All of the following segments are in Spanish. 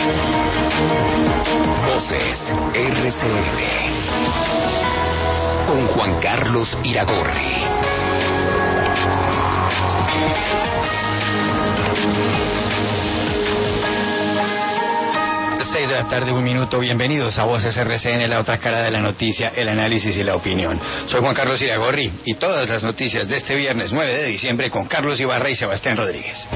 Voces RCN con Juan Carlos Iragorri. De la tarde, 1 minuto. Bienvenidos a Voces RCN, la otra cara de la noticia, el análisis y la opinión. Soy Juan Carlos Iragorri y todas las noticias de este viernes 9 de diciembre con Carlos Ibarra y Sebastián Rodríguez.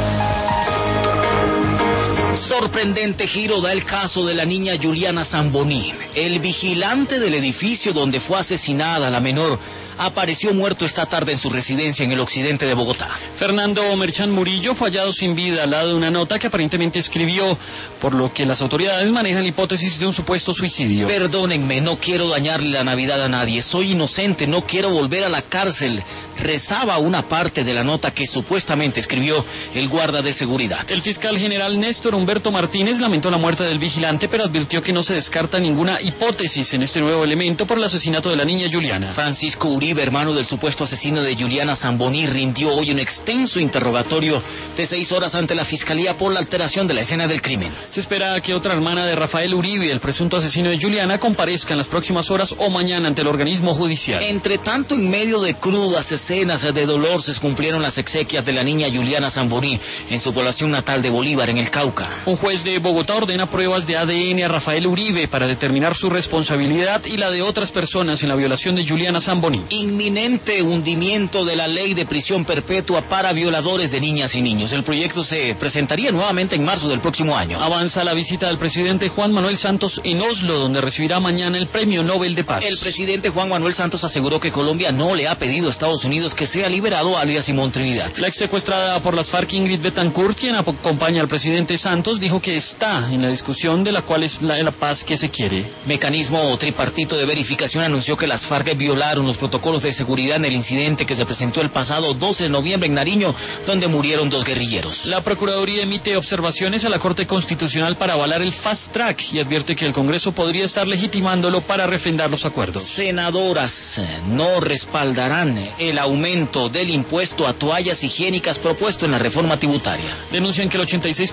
Sorprendente giro da el caso de la niña Juliana Zamboní. El vigilante del edificio donde fue asesinada la menor apareció muerto esta tarde en su residencia en el occidente de Bogotá. Fernando Merchán Murillo fue hallado sin vida al lado de una nota que aparentemente escribió, por lo que las autoridades manejan la hipótesis de un supuesto suicidio. Perdónenme, no quiero dañarle la Navidad a nadie, soy inocente, no quiero volver a la cárcel, rezaba una parte de la nota que supuestamente escribió el guarda de seguridad. El fiscal general Néstor Humberto Martínez lamentó la muerte del vigilante, pero advirtió que no se descarta ninguna hipótesis en este nuevo elemento por el asesinato de la niña Juliana. Francisco Uribe, hermano del supuesto asesino de Juliana Zamboní, rindió hoy un extenso interrogatorio de 6 horas ante la fiscalía por la alteración de la escena del crimen. Se espera que otra hermana de Rafael Uribe, el presunto asesino de Juliana, comparezca en las próximas horas o mañana ante el organismo judicial. Entre tanto, en medio de crudas escenas de dolor, se cumplieron las exequias de la niña Juliana Zamboní en su población natal de Bolívar, en el Cauca. Un juez de Bogotá ordena pruebas de ADN a Rafael Uribe para determinar su responsabilidad y la de otras personas en la violación de Juliana Zamboní. Inminente hundimiento de la ley de prisión perpetua para violadores de niñas y niños. El proyecto se presentaría nuevamente en marzo del próximo año. Avanza la visita del presidente Juan Manuel Santos en Oslo, donde recibirá mañana el Premio Nobel de Paz. El presidente Juan Manuel Santos aseguró que Colombia no le ha pedido a Estados Unidos que sea liberado a alias Simón Trinidad. La ex secuestrada por las FARC, Ingrid Betancourt, quien acompaña al presidente Santos, dijo que está en la discusión de la cual es la paz que se quiere. Mecanismo tripartito de verificación anunció que las FARC violaron los protocolos de seguridad en el incidente que se presentó el pasado 12 de noviembre en Nariño, donde murieron 2 guerrilleros. La Procuraduría emite observaciones a la Corte Constitucional para avalar el Fast Track y advierte que el Congreso podría estar legitimándolo para refrendar los acuerdos. Senadoras no respaldarán el aumento del impuesto a toallas higiénicas propuesto en la reforma tributaria. Denuncian que el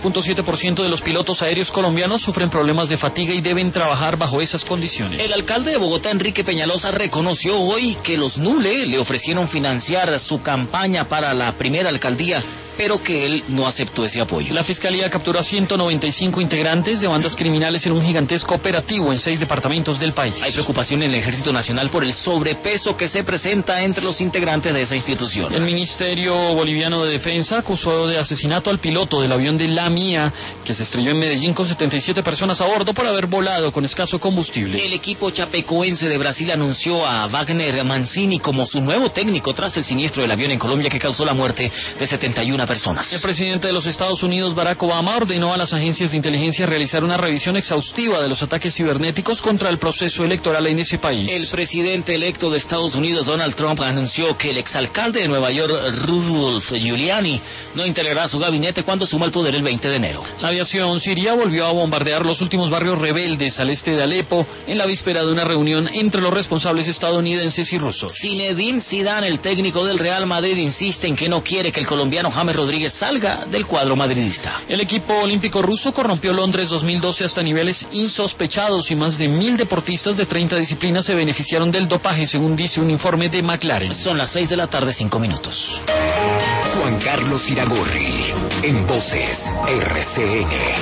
86.7% de los pilotos aéreos colombianos sufren problemas de fatiga y deben trabajar bajo esas condiciones. El alcalde de Bogotá, Enrique Peñalosa, reconoció hoy que los NULE le ofrecieron financiar su campaña para la primera alcaldía, pero que él no aceptó ese apoyo. La Fiscalía capturó a 195 integrantes de bandas criminales en un gigantesco operativo en 6 departamentos del país. Hay preocupación en el Ejército Nacional por el sobrepeso que se presenta entre los integrantes de esa institución. El Ministerio Boliviano de Defensa acusó de asesinato al piloto del avión de La Mía, que se estrelló en Medellín con 77 personas a bordo por haber volado con escaso combustible. El equipo chapecoense de Brasil anunció a Wagner Mancini como su nuevo técnico tras el siniestro del avión en Colombia que causó la muerte de 71 personas. El presidente de los Estados Unidos, Barack Obama, ordenó a las agencias de inteligencia realizar una revisión exhaustiva de los ataques cibernéticos contra el proceso electoral en ese país. El presidente electo de Estados Unidos, Donald Trump, anunció que el exalcalde de Nueva York, Rudolph Giuliani, no integrará su gabinete cuando suma el poder el 20 de enero. La aviación siria volvió a bombardear los últimos barrios rebeldes al este de Alepo en la víspera de una reunión entre los responsables estadounidenses y rusos. Zinedine Zidane, el técnico del Real Madrid, insiste en que no quiere que el colombiano James Rodríguez salga del cuadro madridista. El equipo olímpico ruso corrompió Londres 2012 hasta niveles insospechados y más de 1.000 deportistas de 30 disciplinas se beneficiaron del dopaje, según dice un informe de McLaren. Son las 6 de la tarde, 5 minutos. Juan Carlos Iragorri en Voces RCN.